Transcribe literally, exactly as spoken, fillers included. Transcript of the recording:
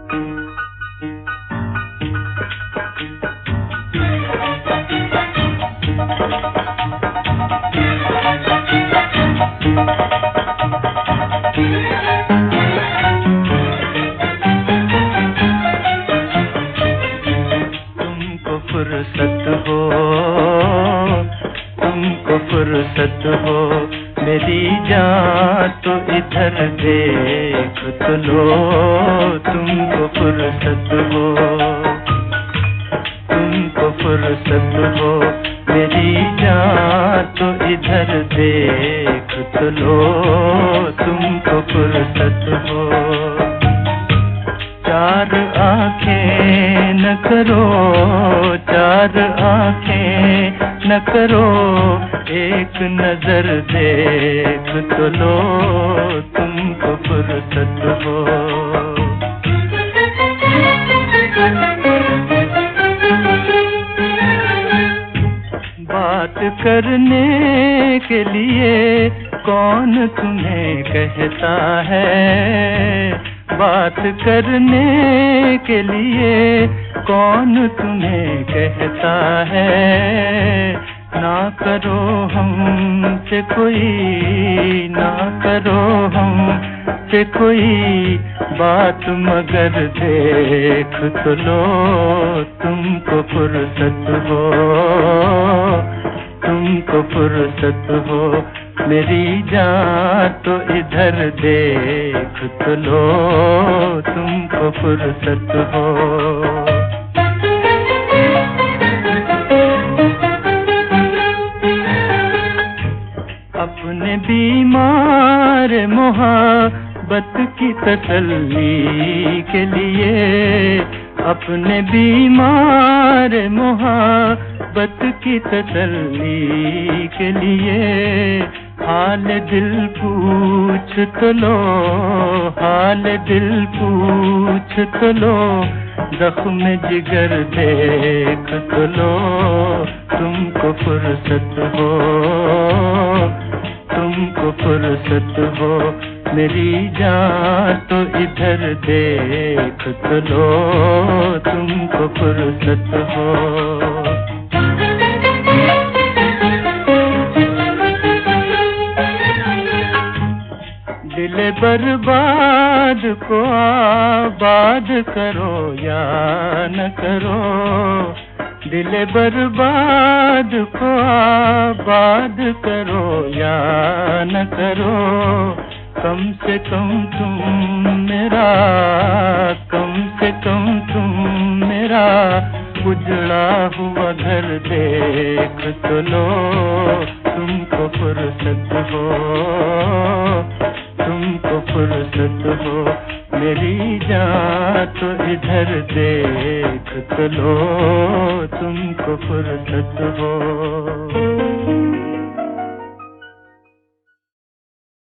तुमको फुर्सत हो, तुमको फुर्सत हो, मेरी जान तो इधर देख तो लो। तुमको फुर्सत हो, तुमको फुर्सत हो, मेरी जान तो इधर देख तो लो। तुमको फुर्सत हो, चार आंखें न करो, चार आंखें न करो, एक नजर देख तो लो। तुमको फुर्सत हो, बात करने के लिए कौन तुम्हें कहता है, बात करने के लिए कौन तुम्हें कहता है। ना करो हमसे कोई, ना करो हमसे कोई बात, मगर देख तो लो। तुमको फुर्सत हो, तुमको फुर्सत हो, मेरी जान तो इधर देख तो लो। तुमको फुर्सत हो, अपने बीमार मोहब्बत की तसल्ली के लिए, अपने बीमार मोहब्बत की तसल्ली के लिए हाल दिल पूछ तो लो, हाल दिल पूछ तो लो, जख्म जिगर देख तो लो। तुमको फुर्सत हो, तुमको फुर्सत हो, मेरी जान तो इधर देख तो लो। तुमको फुर्सत हो, दिल बर्बाद को आबाद करो या न करो, दिल बर्बाद को आबाद करो या न करो। कम से कम तुम मेरा, कम से कम तुम मेरा उजड़ा हुआ घर देख तो लो। तुमको फुर्सत हो, तुमको फुर्सत हो, मेरी जान तो इधर देख तो लो। तुमको फुर्सत हो।